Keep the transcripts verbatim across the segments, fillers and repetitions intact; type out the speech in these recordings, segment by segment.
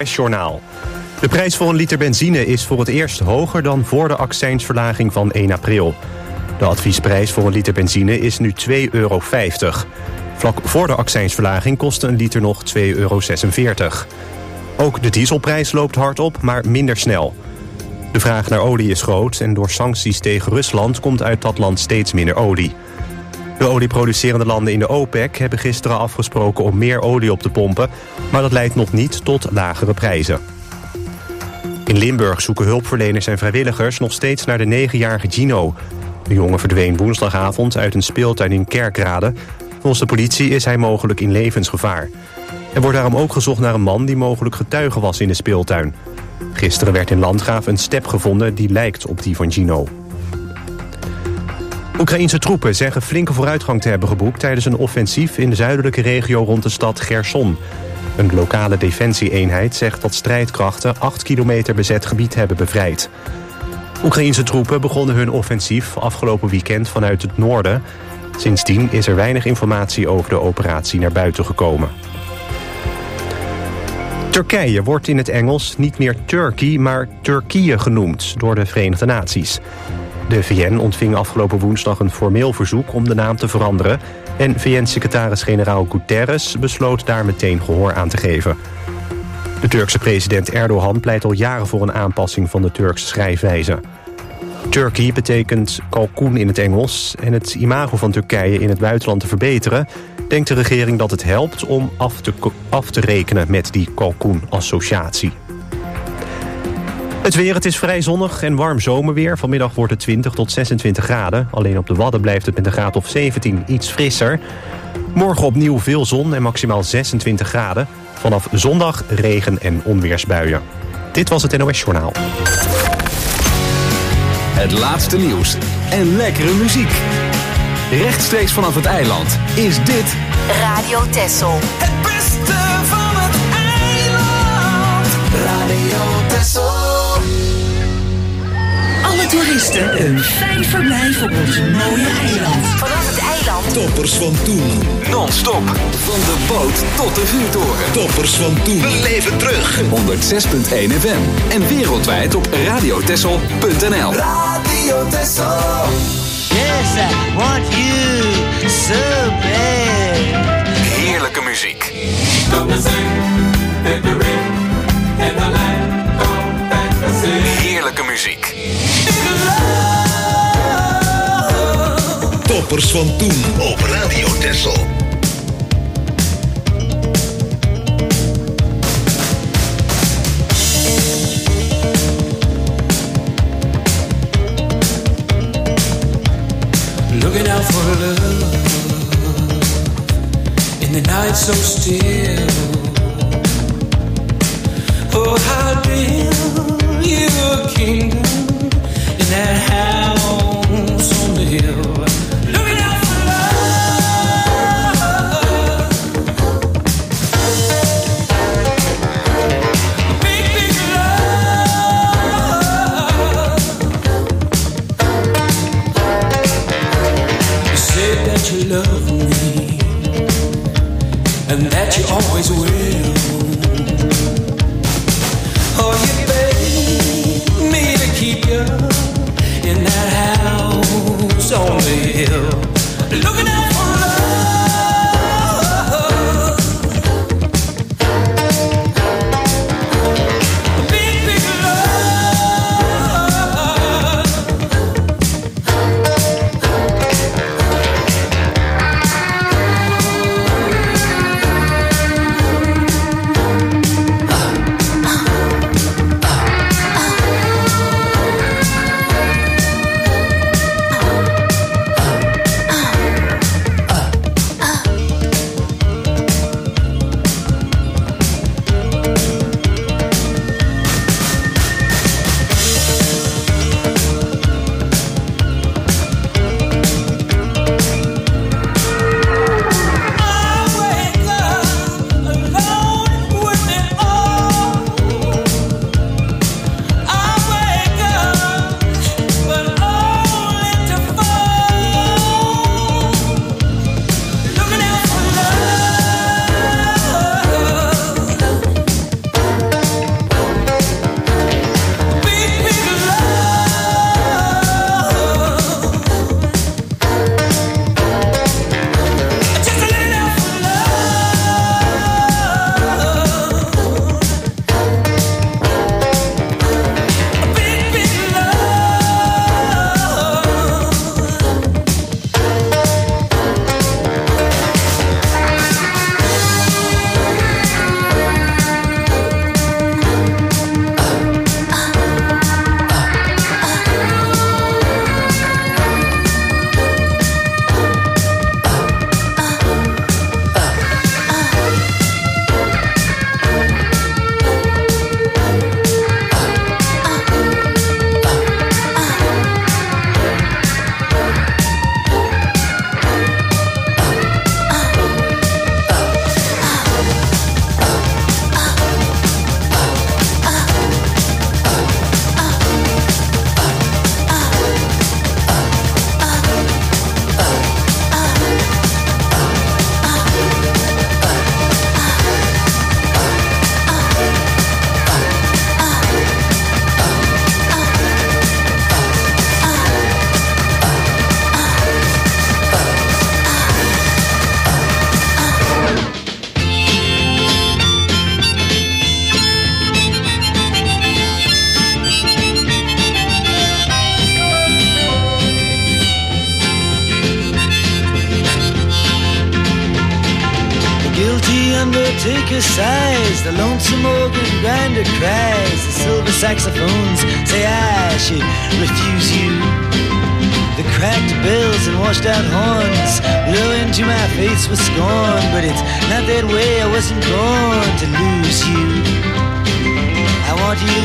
O S-journaal. De prijs voor een liter benzine is voor het eerst hoger dan voor de accijnsverlaging van één april. De adviesprijs voor een liter benzine is nu twee euro vijftig. Vlak voor de accijnsverlaging kostte een liter nog twee euro zesenveertig. Ook de dieselprijs loopt hard op, maar minder snel. De vraag naar olie is groot en door sancties tegen Rusland komt uit dat land steeds minder olie. De olieproducerende landen in de OPEC hebben gisteren afgesproken om meer olie op te pompen, maar dat leidt nog niet tot lagere prijzen. In Limburg zoeken hulpverleners en vrijwilligers nog steeds naar de negenjarige Gino. De jongen verdween woensdagavond uit een speeltuin in Kerkrade. Volgens de politie is hij mogelijk in levensgevaar. Er wordt daarom ook gezocht naar een man die mogelijk getuige was in de speeltuin. Gisteren werd in Landgraaf een step gevonden die lijkt op die van Gino. Oekraïense troepen zeggen flinke vooruitgang te hebben geboekt tijdens een offensief in de zuidelijke regio rond de stad Gerson. Een lokale defensieeenheid zegt dat strijdkrachten acht kilometer bezet gebied hebben bevrijd. Oekraïense troepen begonnen hun offensief afgelopen weekend vanuit het noorden. Sindsdien is er weinig informatie over de operatie naar buiten gekomen. Turkije wordt in het Engels niet meer Turkey, maar Turkije genoemd door de Verenigde Naties. De V N ontving afgelopen woensdag een formeel verzoek om de naam te veranderen en V N-secretaris-generaal Guterres besloot daar meteen gehoor aan te geven. De Turkse president Erdogan pleit al jaren voor een aanpassing van de Turkse schrijfwijze. Turkey betekent kalkoen in het Engels en het imago van Turkije in het buitenland te verbeteren, denkt de regering dat het helpt om af te, af te rekenen met die kalkoen-associatie. Het weer, het is vrij zonnig en warm zomerweer. Vanmiddag wordt het twintig tot zesentwintig graden. Alleen op de Wadden blijft het met een graad of zeventien iets frisser. Morgen opnieuw veel zon en maximaal zesentwintig graden. Vanaf zondag regen- en onweersbuien. Dit was het N O S-journaal. Het laatste nieuws en lekkere muziek. Rechtstreeks vanaf het eiland is dit Radio Texel. Het beste van het eiland. Radio Texel. Alle toeristen een fijn verblijf op ons mooie eiland. Vanaf het eiland. Toppers van toen. non-stop van de boot tot de vuurtoren. Toppers van toen. Beleef het terug. honderdzes komma één F M en wereldwijd op radiotessel punt n l. Radio Texel. Yes, I want you so bad. Heerlijke muziek. Heerlijke muziek. Toppers van toen op Radio Texel. Looking out for love in the night so still. Oh, how build you a kingdom in that house on the hill. Looking out for love, big, big love. You said that you love me and that you always will. Oh, you begged me to keep you in that house on the hill. Looking out for love, big, big love. undertaker sighs, the lonesome organ grinder cries, the silver saxophones say I should refuse you. The cracked bells and washed out horns blow into my face with scorn, but it's not that way, I wasn't born to lose you. I want you,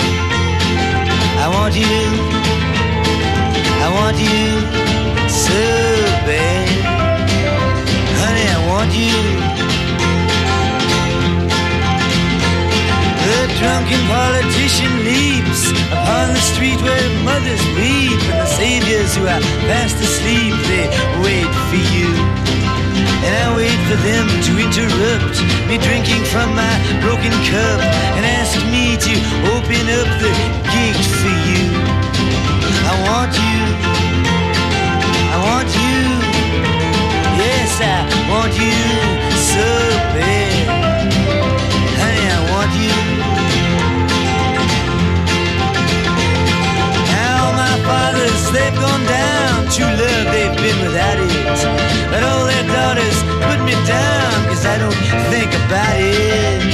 I want you, I want you so bad. Honey, I want you. The drunken politician leaps upon the street where mothers weep, and the saviors who are fast asleep, they wait for you. And I wait for them to interrupt me drinking from my broken cup and ask me to open up the gate for you. I want you, I want you, yes I want you so bad. Honey, I want you. Fathers, they've gone down, true love, they've been without it. But all their daughters put me down, cause I don't think about it.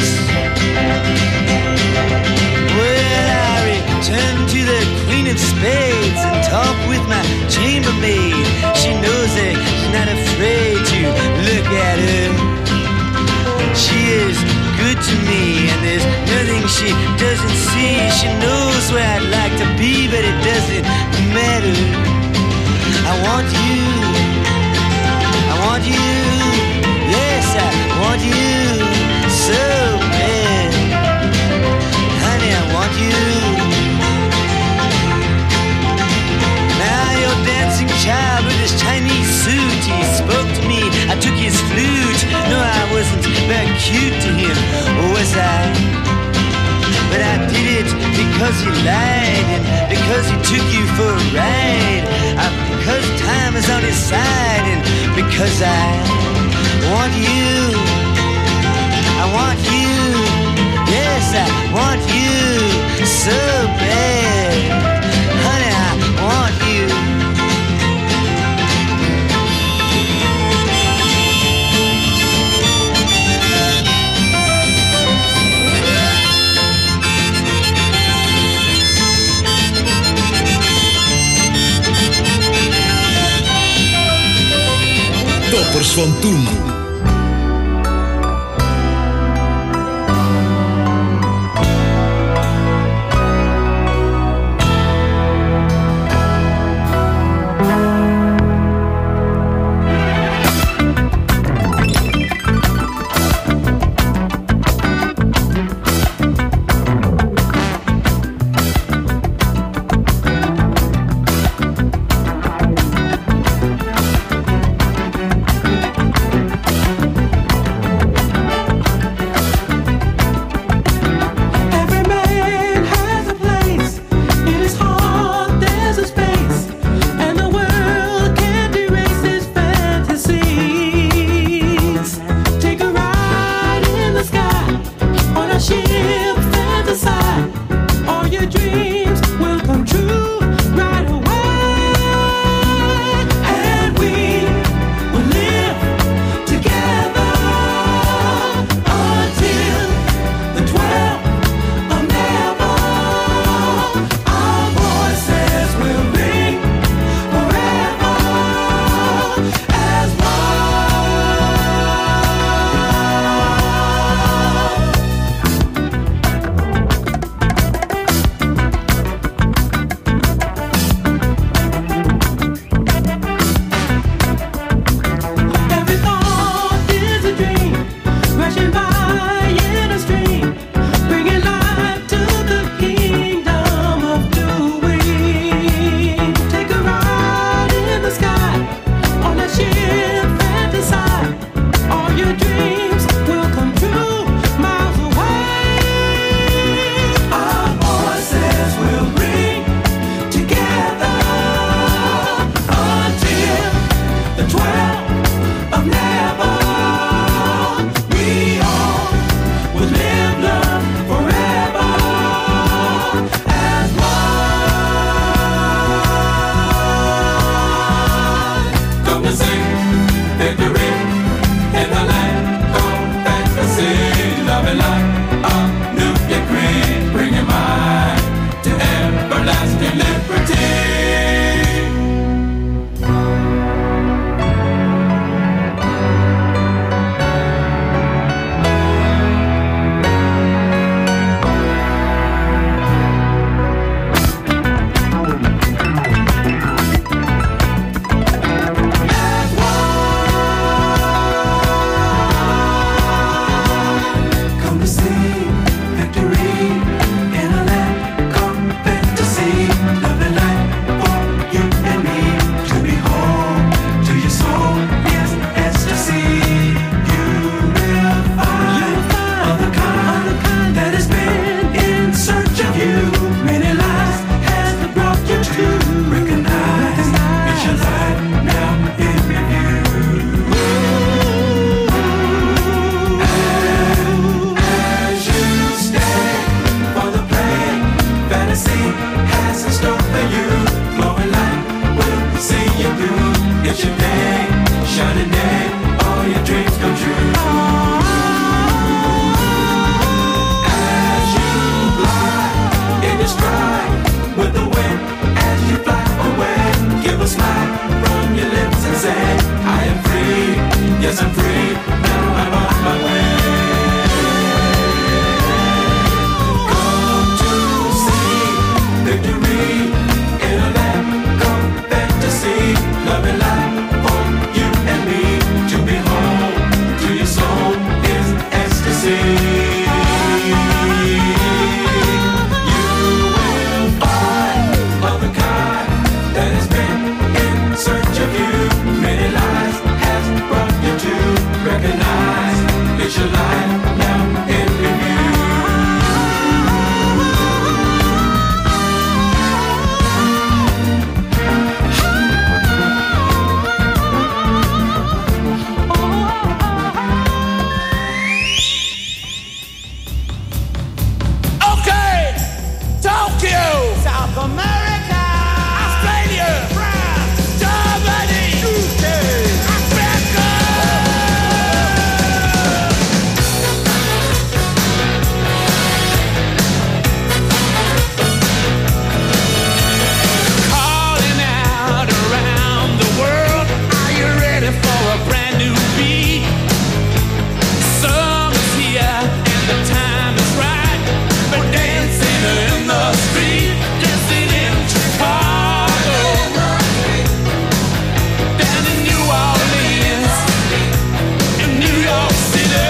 Well, I return to the Queen of Spades and talk with my chambermaid. She knows that she's not afraid to look at her. She is good to me, and there's nothing she doesn't see. She knows where I'd like to be, but it doesn't matter. I want you, I want you, yes I want you so bad. Honey, I want you. Now your dancing child with his Chinese suit, he spoke to me, I took his flute. No, I wasn't very cute to him, was I? But I did it because he lied, and because he took you for a ride, uh, because time is on his side, and because I want you, I want you, yes I want you so bad. Honey, I want you. Toppers van toen. Tokyo, South America, Australia, France, Germany, U K, Africa. Calling out around the world, are you ready for a brand new beat? Summer's here and the time is right. We're dancing in the street, dancing in Chicago, down in New Orleans, in New York City.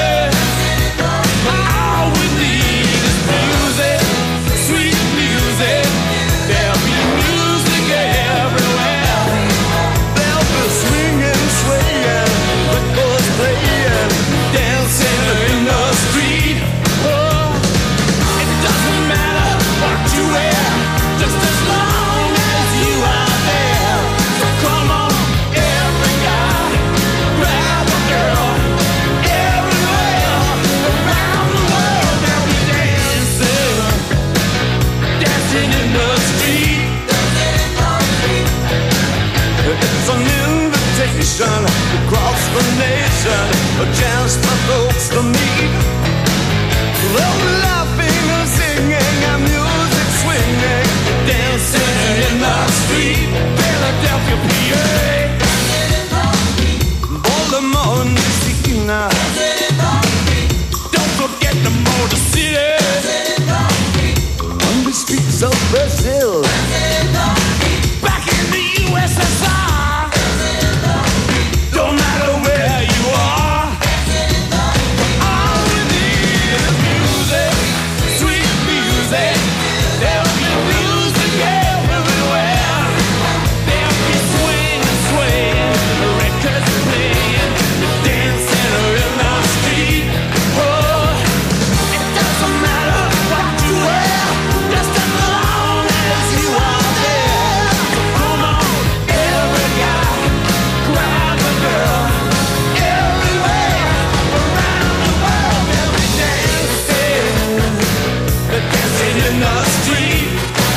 All we need is music, sweet music. There'll be music everywhere. There'll be swinging, swaying, records playing, dancing in the street. Oh, it doesn't matter what you wear, just as long as you are there. So come on, every guy, grab a girl. Everywhere around the world, they'll be dancing, dancing in the street. It's an invitation across the nation, a chance for folks to meet. They'll be laughing and singing and music swinging, dancing in the street. Philadelphia, P A, Baltimore, Messina. Don't forget the Motor City, on the streets of Brazil, back in the U S S R. Don't matter where you are, all we need is music, sweet music. There'll be music everywhere. There'll be swing and swaying, records playing, dancing in the street. Oh, it doesn't matter what you wear, just as long as you are there. So come on, every guy, grab a girl. Everywhere around the world, they'll be dancing, they're dancing in the street.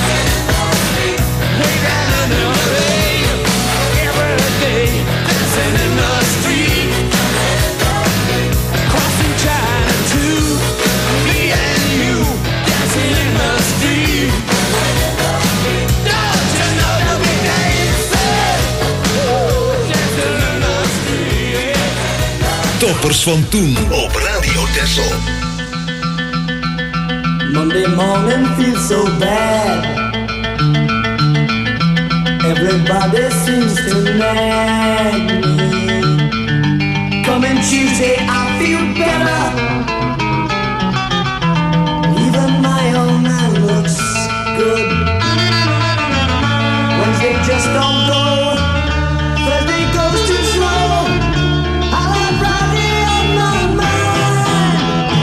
Way down in L A, every day, dancing in the street. Crossing China too, me and you, dancing in the street. Don't you know they'll be dancing, dancing in the street. Toppers van toen op Radio Texel. Monday morning feels so bad. Everybody seems to nag me. Coming Tuesday, I feel better. Even my own man looks good. Wednesday just don't go. Thursday goes too slow. I'll have Friday on my mind.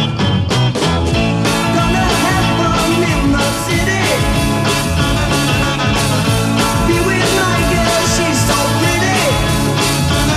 Gonna have fun in the city. Be with my girl, she's so pretty.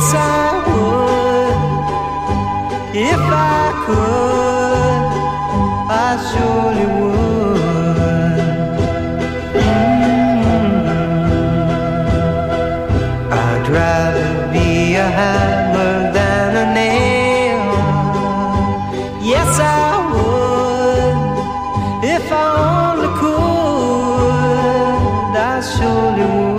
Yes, I would. If I could, I surely would. Mm-hmm. I'd rather be a hammer than a nail. Yes, I would. If I only could, I surely would.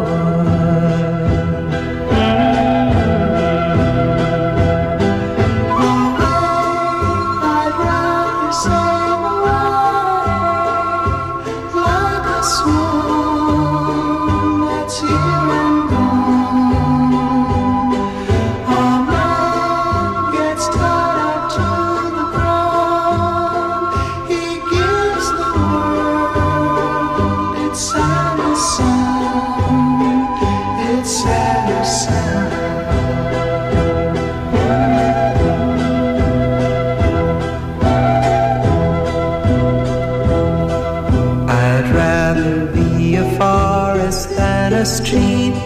Street.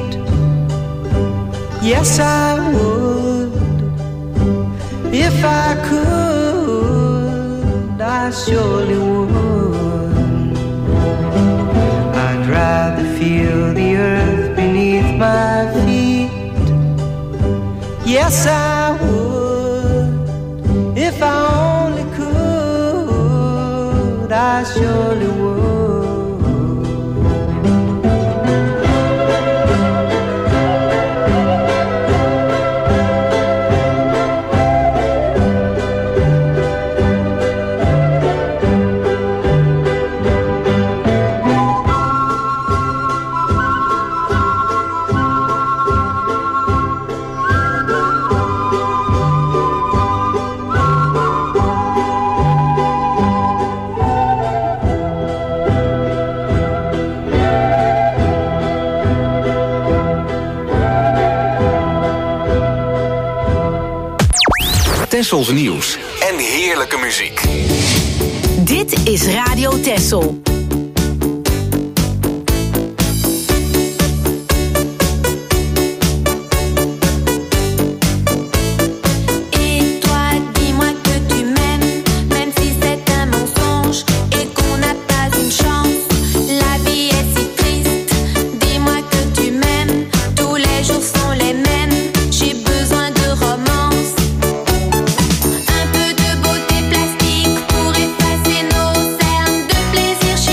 Yes, I would. If I could, I surely would. I'd rather feel the earth beneath my feet. Yes, I would. If I only could, I surely would. Tessels nieuws en heerlijke muziek. Dit is Radio Tessel. Plaisir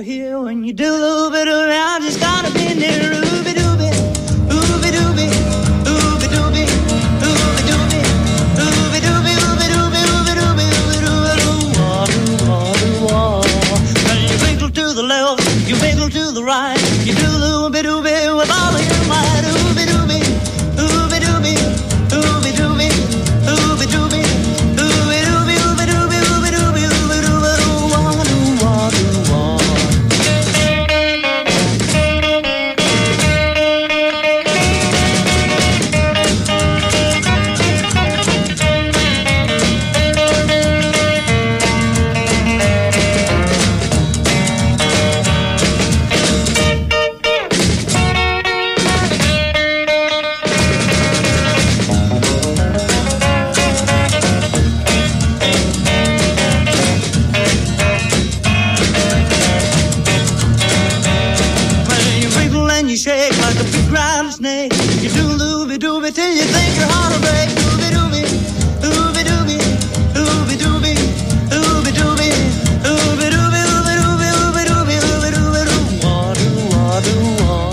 here when you do a little bit of I just gotta be near Ruby Dooby, Ruby Dooby, Ruby Dooby, Ruby Dooby, Ruby Dooby, Ruby Dooby, Ruby Dooby, Ruby Dooby, wah doo wah doo wah. Well, you wiggle to the left, you wiggle to the right, you do a little bit dooby with all of your might. Ruby Dooby, Ruby Dooby, Ruby Dooby, Ruby Dooby. You shake like a big round snake. You do looby dooby till you think your heart will break. Dooby dooby, dooby dooby, dooby dooby, dooby dooby, dooby dooby, dooby dooby, dooby dooby, dooby dooby, doo wah doo wah doo wah.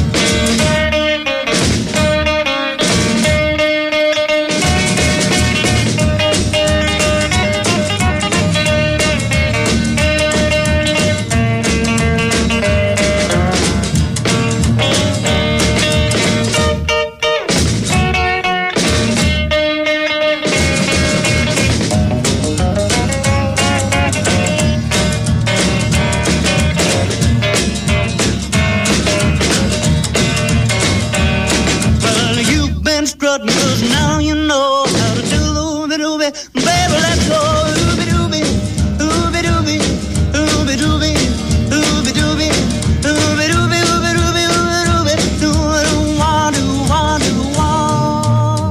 Cause now you know how to do looby dooby, baby, let's go. Ooby dooby, ooby dooby, ooby dooby, ooby dooby, ooby dooby, ooby dooby, ooby dooby, doo doo wah doo wah doo wah.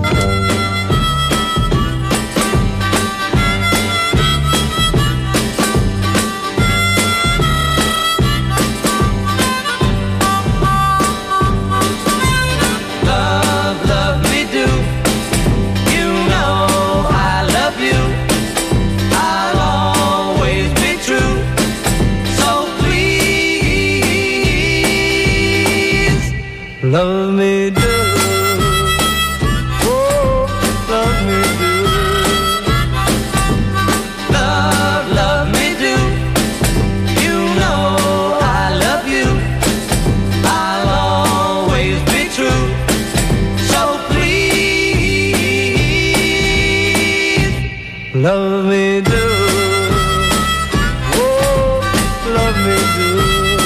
Love, love me do. You know I love you. I'll always be true. So please, love me do. Oh, love me do. Love, love me do. You know I love you. I'll always be true. So please, love me do. Oh, love me do.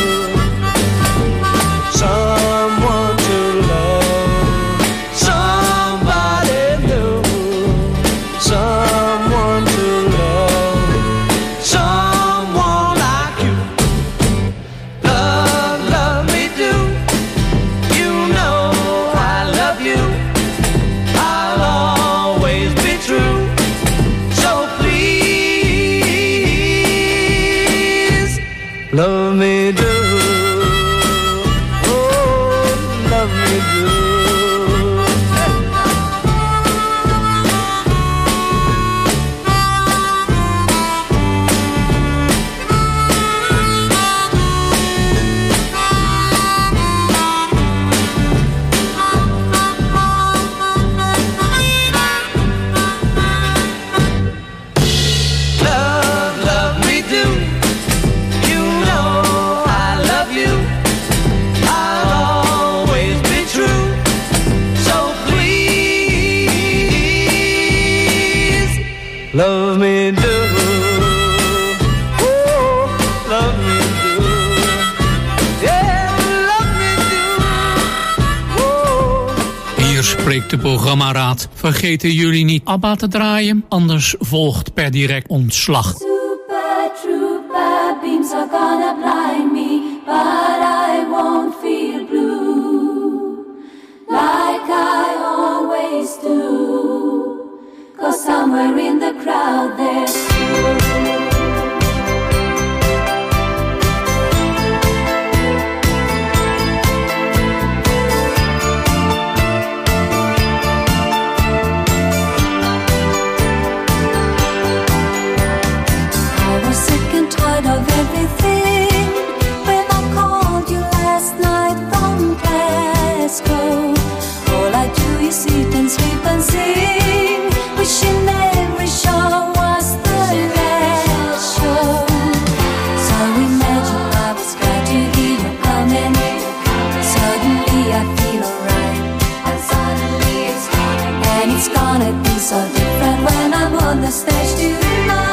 Someone to love, somebody new. Someone to love, someone like you. Love, love me do. You know I love you. I'll always be true. So please, love me do. Oh, love me do. Love, love me do. You know I love you. I'll always be true. So please, love me do. Oh, love me do. Yeah, love me do. Oh. Hier spreekt de programmaraad. Vergeten jullie niet ABBA te draaien, anders volgt per direct ontslag. Super trooper beams are gonna blind me, but I won't feel blue like I always do. Cause somewhere in the crowd there's you. I was sick and tired of everything. And it's gonna be so different when I'm on the stage tonight.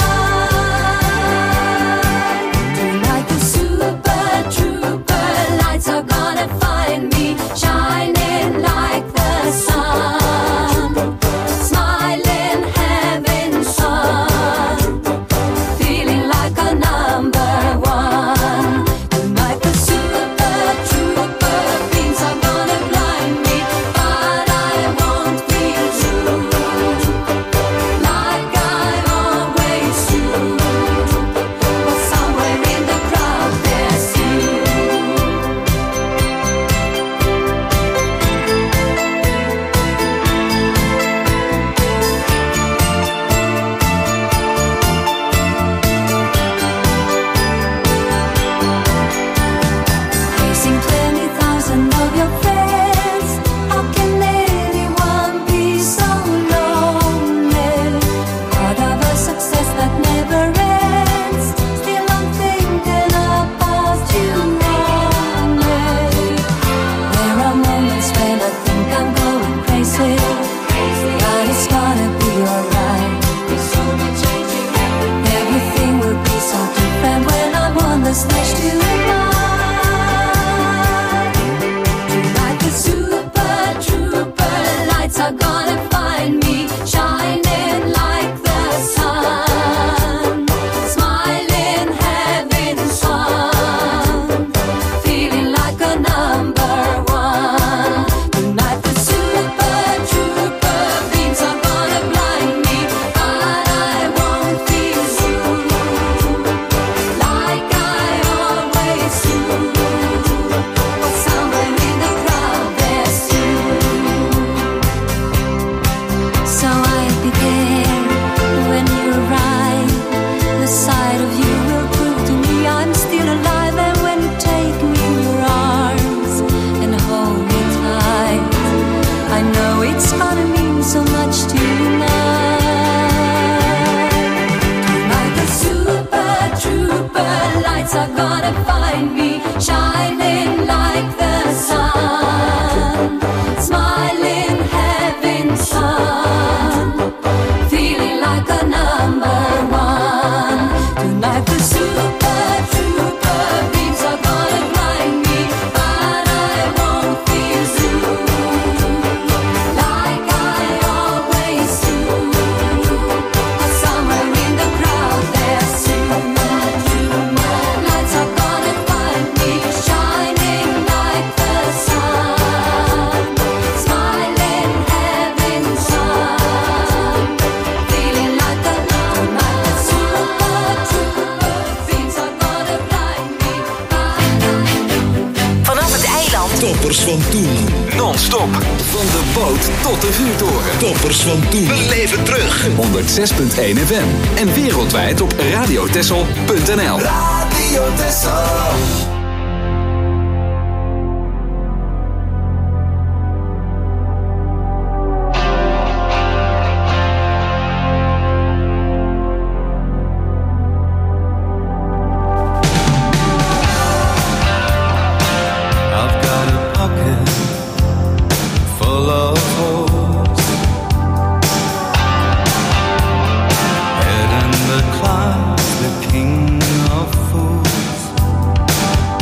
Tonight the super trooper lights are gonna find me shining like the sun, smiling, having fun, feeling like a number one. Tonight the super trooper beams are gonna blind me, but I won't feel true, like I always do. But somewhere in the crowd there's you. Facing twenty thousand of your friends, how can anyone be so lonely? Part of a success that never ends. Still I'm thinking about you only. There are moments when I think I'm going crazy, but it's gonna be alright. Everything will be so different when I'm on the stage tonight. Tonight the super trooper lights are gonna find me shining like the sun, smiling, having fun, feeling like a number one. Tonight the super trooper beams are gonna blind me, but I won't feel true, like I always do. But somewhere in the crowd there's you. So I began when you arrive. The sight of you will prove to me I'm still alive. And when you take me in your arms and hold me tight, I know it's gonna mean so much tonight. Tonight the super trooper lights are gonna find me shining like the sun, smiling, having fun, feeling like a number one. Tonight the super trooper beams are gonna blind me, but I won't feel true, like I always do. But somewhere in the crowd there's you. Lights are gonna find me shining like the sun, smiling, having fun, feeling like a number. The super trooper beams are gonna blind me, but Vanaf het eiland. Toppers van toen. Non-stop. Van de boot tot de vuurtoren. Toppers van toen. Beleef het terug. honderdzes punt één F M. En wereldwijd op radiotessel punt n l. Radio Tessel. I've got a pocket full of holes, head in the clouds, the king of fools.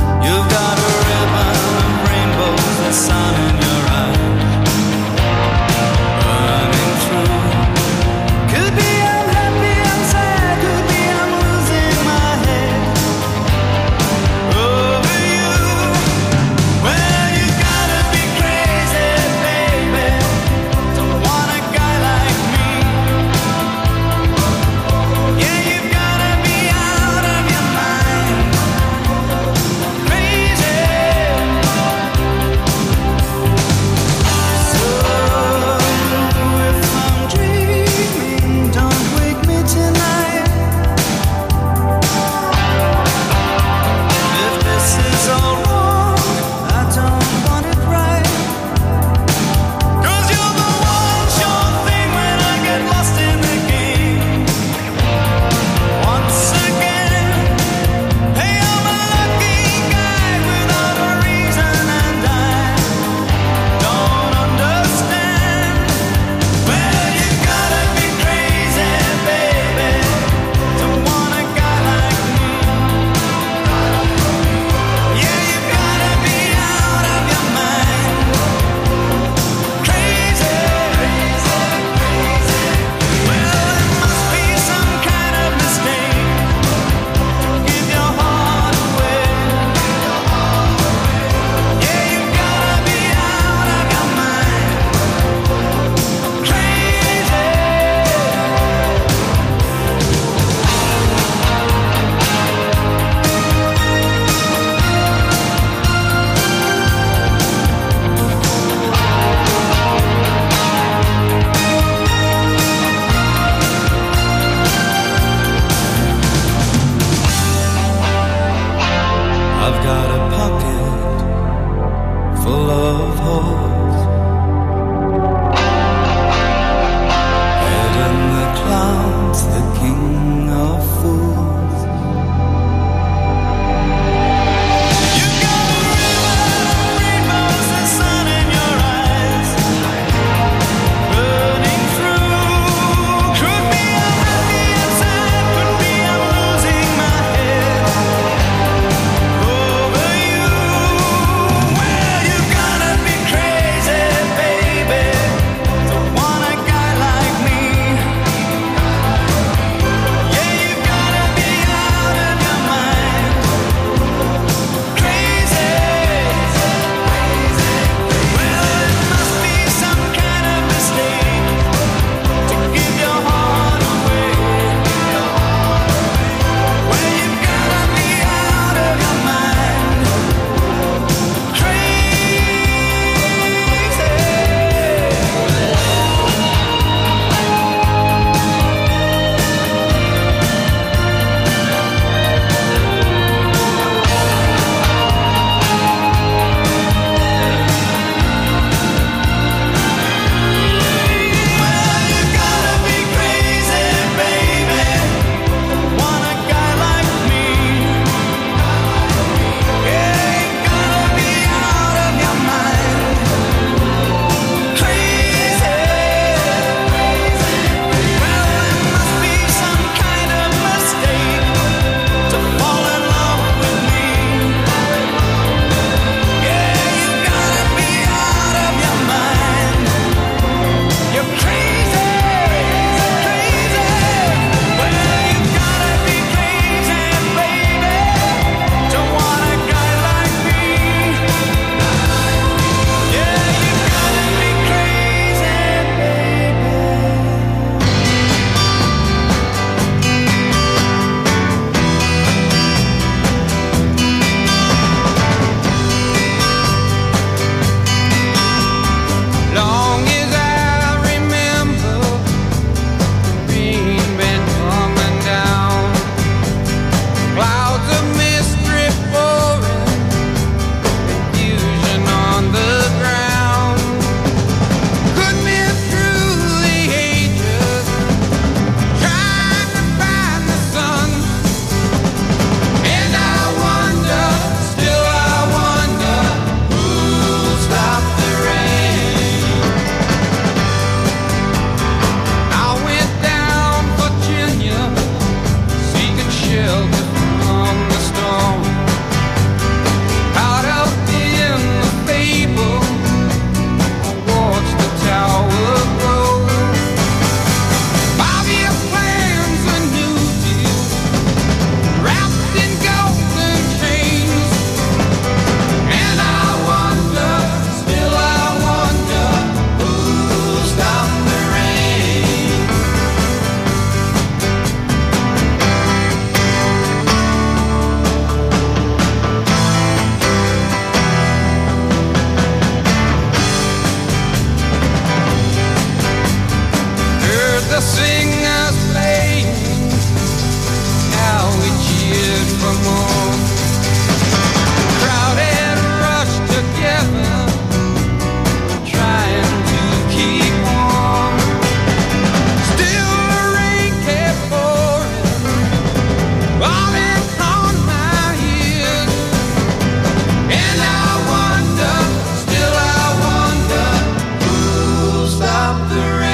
singers playing, how we cheered for more. Crowd had rushed together, trying to keep warm. Still the rain kept pouring, falling on my ears. And I wonder, still I wonder, who'll stop the rain?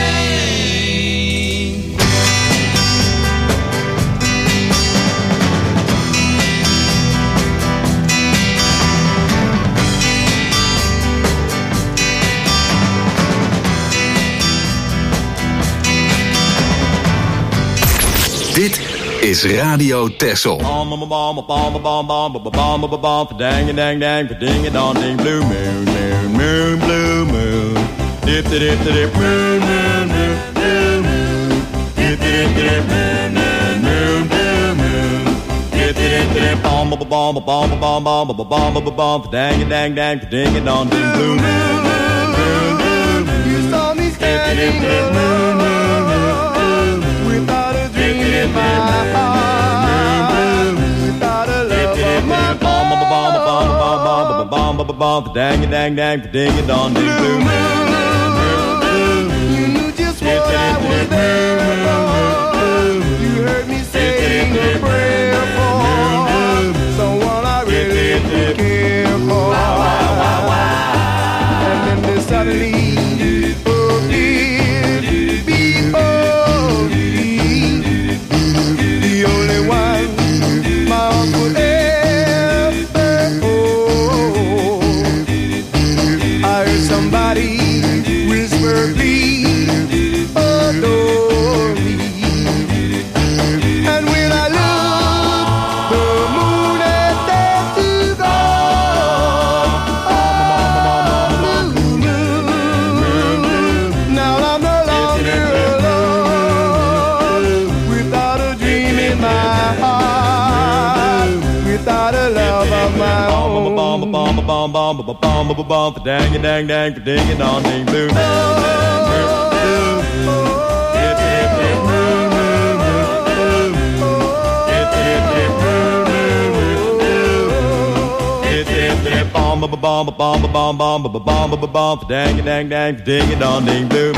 Dit is Radio Texel. Dang dang dang, ding a dong ding, blue moon, moon, moon, blue moon. Dip dip dip moon, moon, moon, blue moon. Dip dip dip moon, moon, moon, blue moon. Dip dip dip bomb bomb bomb bomb bomb bomb bomb bomb dang dang dang, ding a dong ding, blue moon, moon, moon. You saw me standing alone without a dream in my heart, without a love of my bomb bomb bomb bomb bomb bomb bomb dang dang dang, ding a dong ding, blue moon. You knew just what I was there for. You heard me sing a prayer for someone I really care for. And then they suddenly appeared before me, the only one my heart would ever hold. I heard somebody whisper, please adore me. And when I looked, the moon had dared to go. Oh, blue moon. Now I'm no longer alone, without a dream in my heart, without a love of my own. Bomb bomb bomb bomb bomb bomb bomb dang dang dang, ding a dong ding, blue bomb bomb bomb bomb bomb bomb bomb bomb dang dang dang, ding a dong ding, blue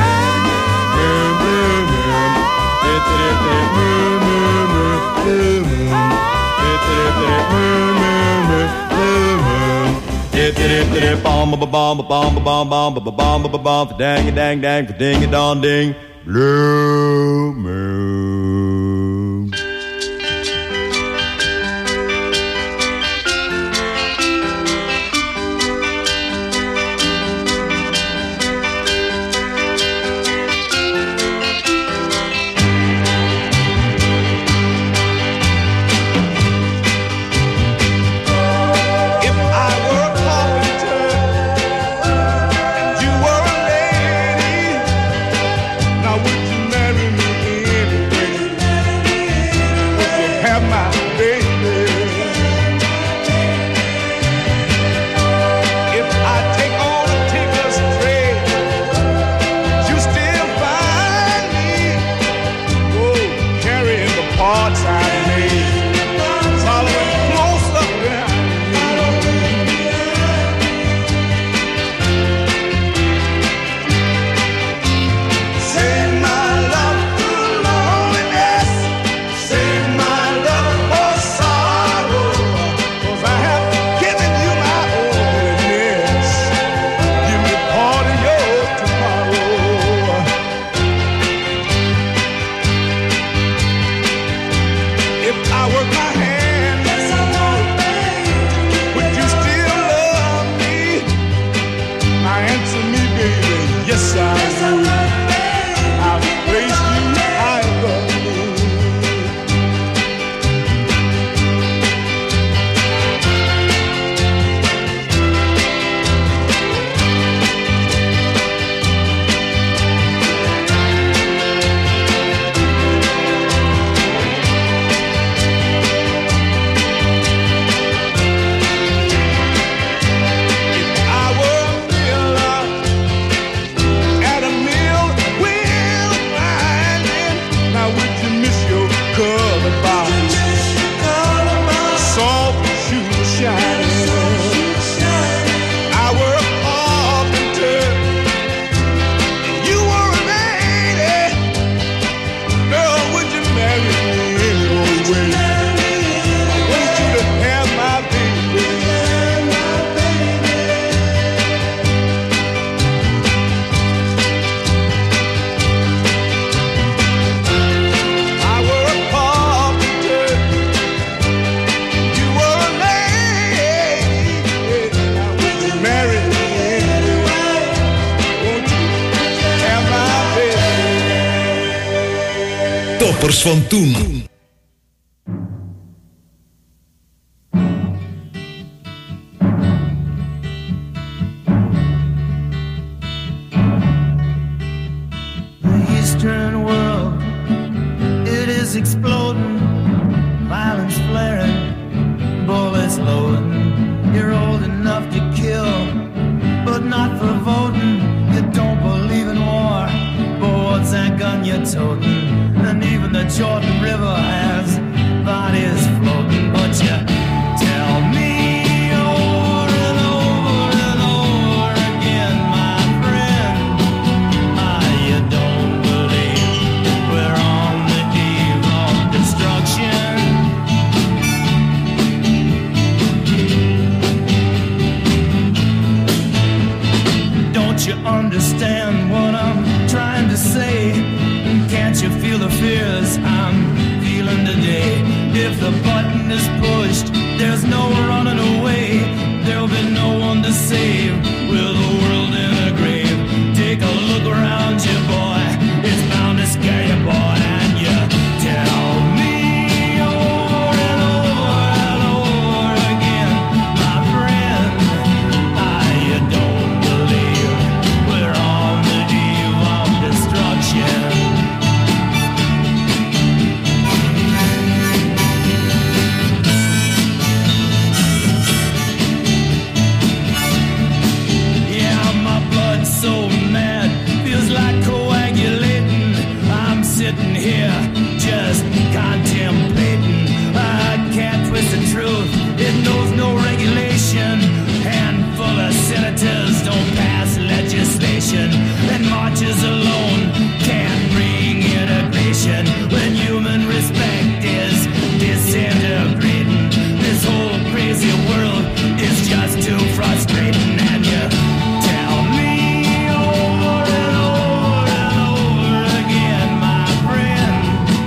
bomb bomb bomb bomb bomb bomb bomb bomb dang dang dang, ding a dong ding, blue moon. Now would you marry Toppers van toen. The Eastern world, it is exploding, violence flaring, bullets loading. You're old enough to kill, but not for voting. You don't believe in war, but what's that gun you're toting? And even the Jordan River has bodies floating. But you tell me over and over and over again, my friend, ah, you don't believe we're on the eve of destruction. Don't you understand what I'm trying to say? Can't you feel the fears I'm feeling today? If the button is pushed, there's no running away. There'll be no one to save with the world in a grave. Take a look around you, boy. It's bound to scare you, boy. And you tell me over and over and over again, my friend, ah, you don't believe we're on the eve of destruction. So mad, feels like coagulating. I'm sitting here just contemplating. I can't twist the truth, it knows no regulation. Handful of senators don't pass legislation, and marches alone can't bring integration. When human respect is disintegrating, this whole crazy world is just too frustrating. And you tell me over and over and over again, my friend,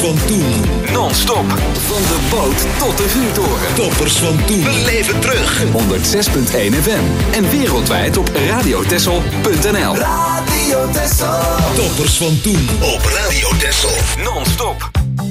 van toen. Non-stop. Van de boot tot de vuurtoren. Toppers van toen. Beleef het terug. honderd zes komma één F M. En wereldwijd op radio texel punt n l. Radio Texel. Toppers van toen op Radio Texel. Non-stop.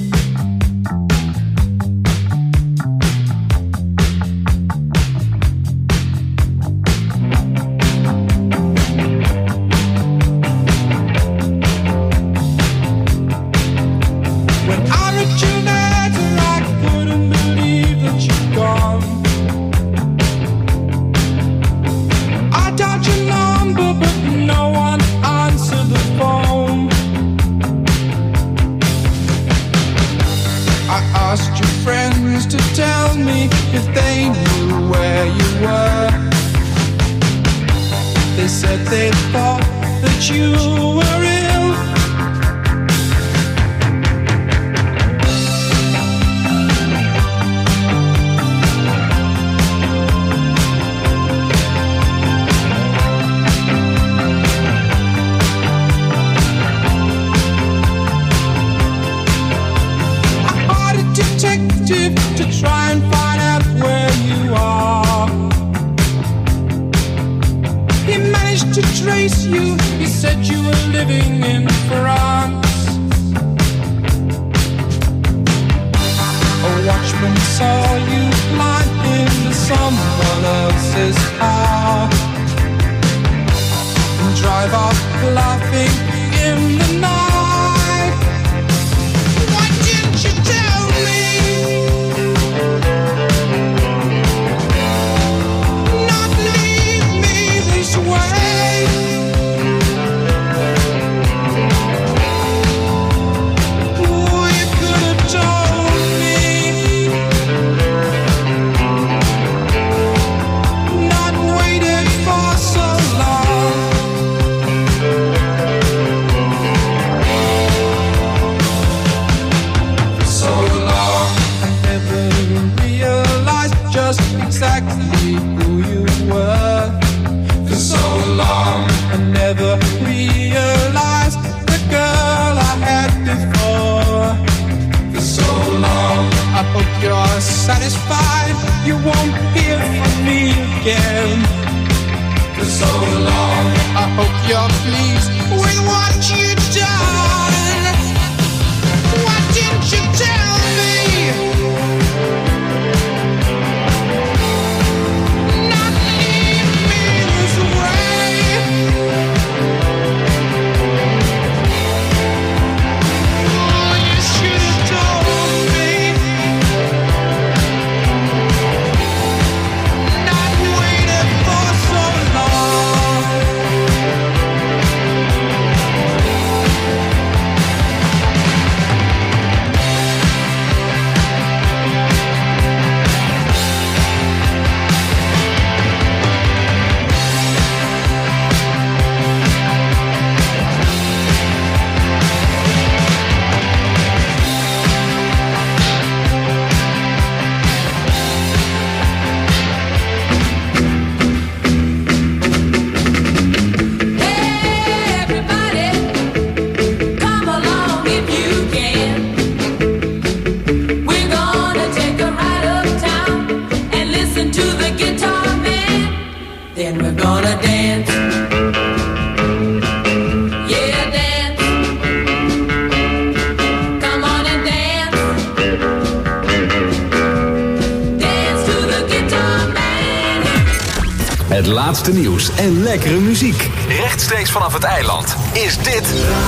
Het laatste nieuws en lekkere muziek. Rechtstreeks vanaf het eiland is dit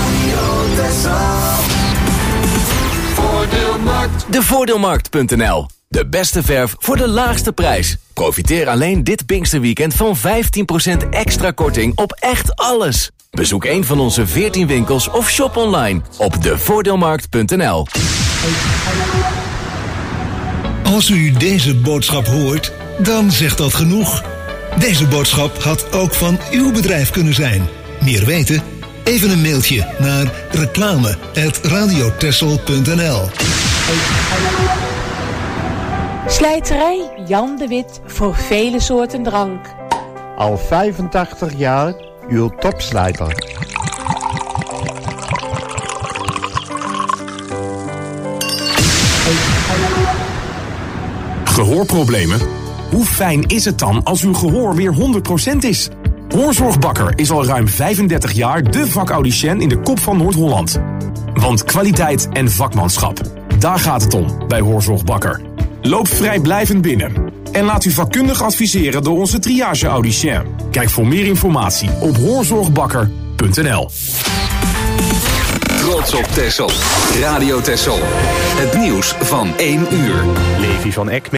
Radio Texel. Voordeelmarkt. De voordeelmarkt punt n l. De beste verf voor de laagste prijs. Profiteer alleen dit Pinksterweekend van vijftien procent extra korting op echt alles. Bezoek een van onze veertien winkels of shop online op de voordeelmarkt punt n l. Als u deze boodschap hoort, dan zegt dat genoeg. Deze boodschap had ook van uw bedrijf kunnen zijn. Meer weten? Even een mailtje naar reclame apenstaartje radio texel punt n l. Slijterij Jan de Wit voor vele soorten drank. Al vijfentachtig jaar uw topslijter. Gehoorproblemen? Hoe fijn is het dan als uw gehoor weer honderd procent is? Hoorzorgbakker is al ruim vijfendertig jaar de vakaudiënt in de kop van Noord-Holland. Want kwaliteit en vakmanschap, daar gaat het om bij Hoorzorgbakker. Loop vrijblijvend binnen en laat u vakkundig adviseren door onze triage-audicien. Kijk voor meer informatie op hoorzorgbakker punt n l. Trots op Texel. Radio Texel. Het nieuws van één uur. Levi van Eck.